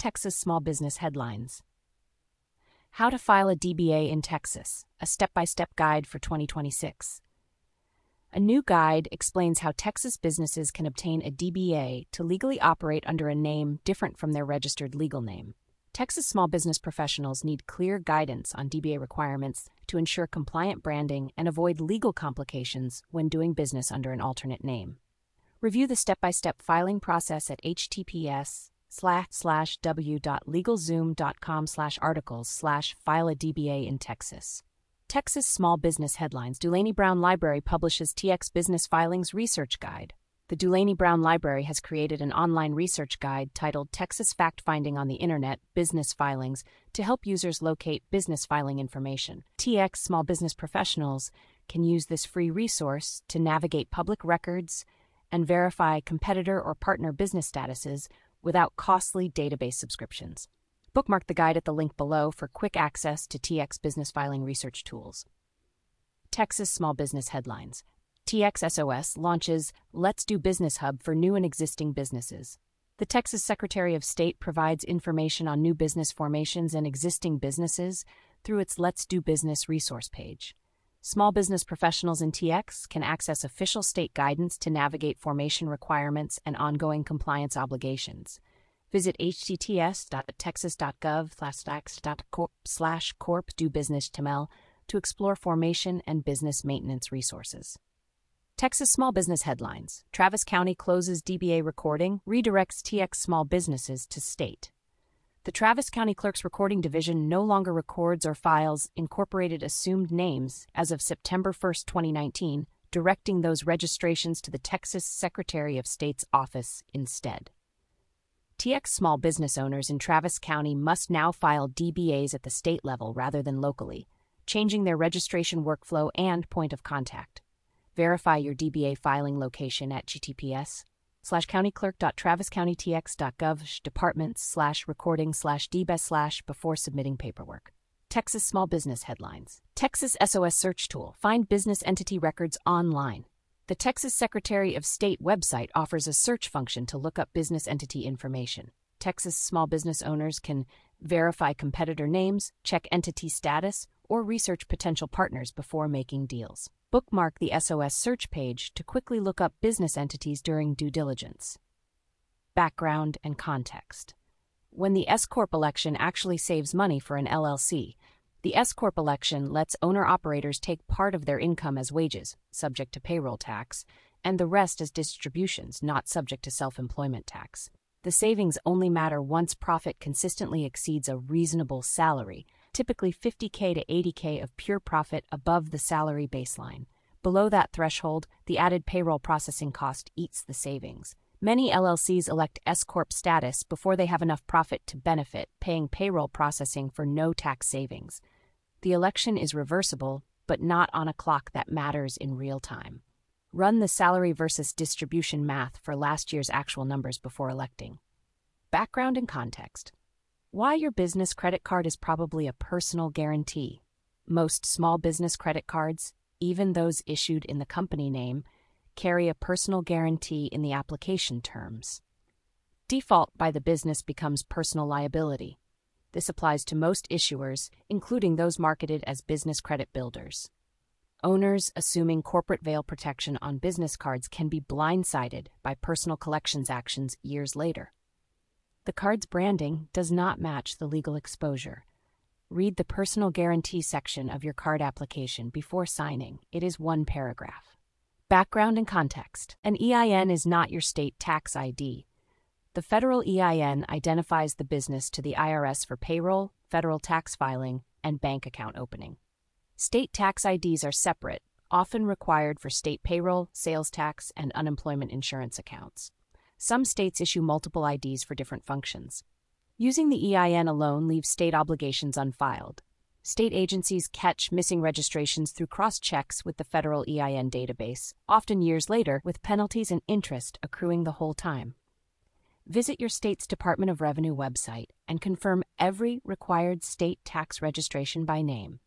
Texas Small Business Headlines. How to File a DBA in Texas, a step-by-step guide for 2026. A new guide explains how Texas businesses can obtain a DBA to legally operate under a name different from their registered legal name. Texas small business professionals need clear guidance on DBA requirements to ensure compliant branding and avoid legal complications when doing business under an alternate name. Review the step-by-step filing process at https://w.legalzoom.com/articles/file a DBA in Texas. Texas Small Business Headlines. Dulaney Brown Library publishes TX Business Filings Research Guide. The Dulaney Brown Library has created an online research guide titled Texas Fact-Finding on the Internet, Business Filings, to help users locate business filing information. TX small business professionals can use this free resource to navigate public records and verify competitor or partner business statuses without costly database subscriptions. Bookmark the guide at the link below for quick access to TX business filing research tools. Texas Small Business Headlines. TXSOS launches Let's Do Business Hub for new and existing businesses. The Texas Secretary of State provides information on new business formations and existing businesses through its Let's Do Business resource page. Small business professionals in TX can access official state guidance to navigate formation requirements and ongoing compliance obligations. Visit https://texas.gov/corp/do-business-tml to explore formation and business maintenance resources. Texas Small Business Headlines. Travis County closes DBA recording, redirects TX small businesses to state. The Travis County Clerk's Recording Division no longer records or files incorporated assumed names as of September 1, 2019, directing those registrations to the Texas Secretary of State's office instead. TX small business owners in Travis County must now file DBAs at the state level rather than locally, changing their registration workflow and point of contact. Verify your DBA filing location at https://countyclerk.traviscountytx.gov/departments/recording/dbes/ before submitting paperwork. Texas Small Business Headlines. Texas SOS Search Tool. Find business entity records online. The Texas Secretary of State website offers a search function to look up business entity information. Texas small business owners can verify competitor names, check entity status, or research potential partners before making deals. Bookmark the SOS search page to quickly look up business entities during due diligence. Background and context. When the S-Corp election actually saves money for an LLC, the S-Corp election lets owner-operators take part of their income as wages, subject to payroll tax, and the rest as distributions, not subject to self-employment tax. The savings only matter once profit consistently exceeds a reasonable salary, typically $50K to $80K of pure profit above the salary baseline. Below that threshold, the added payroll processing cost eats the savings. Many LLCs elect S-Corp status before they have enough profit to benefit, paying payroll processing for no tax savings. The election is reversible, but not on a clock that matters in real time. Run the salary versus distribution math for last year's actual numbers before electing. Background and context. Why your business credit card is probably a personal guarantee. Most small business credit cards, even those issued in the company name, carry a personal guarantee in the application terms. Default by the business becomes personal liability. This applies to most issuers, including those marketed as business credit builders. Owners assuming corporate veil protection on business cards can be blindsided by personal collections actions years later. The card's branding does not match the legal exposure. Read the personal guarantee section of your card application before signing. It is one paragraph. Background and context. An EIN is not your state tax ID. The federal EIN identifies the business to the IRS for payroll, federal tax filing, and bank account opening. State tax IDs are separate, often required for state payroll, sales tax, and unemployment insurance accounts. Some states issue multiple IDs for different functions. Using the EIN alone leaves state obligations unfiled. State agencies catch missing registrations through cross-checks with the federal EIN database, often years later, with penalties and interest accruing the whole time. Visit your state's Department of Revenue website and confirm every required state tax registration by name.